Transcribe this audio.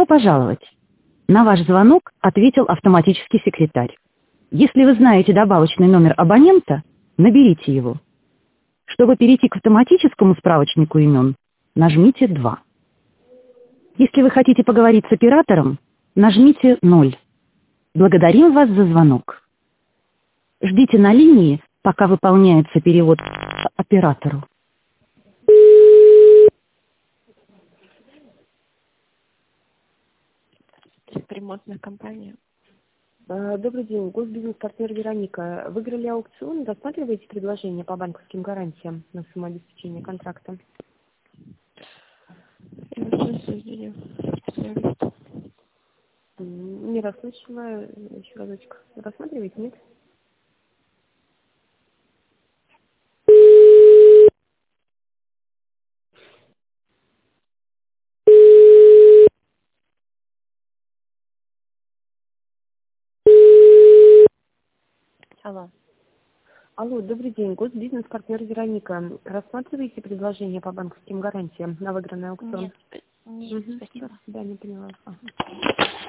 Добро пожаловать. На ваш звонок ответил автоматический секретарь. Если вы знаете добавочный номер абонента, наберите его. Чтобы перейти к автоматическому справочнику имен, нажмите 2. Если вы хотите поговорить с оператором, нажмите 0. Благодарим вас за звонок. Ждите на линии, пока выполняется перевод оператору. Ремонтная компания. Добрый день, госбизнес-партнер Вероника. Выиграли аукцион, рассматриваете предложение по банковским гарантиям на самообеспечение контракта? Не расслышала, еще разочек. Рассматриваете, нет? Алло. Алло, добрый день, госбизнес-партнер Вероника. Рассматриваете предложение по банковским гарантиям на выигранный аукцион? Нет, Угу. спасибо. Да, не поняла. Ага.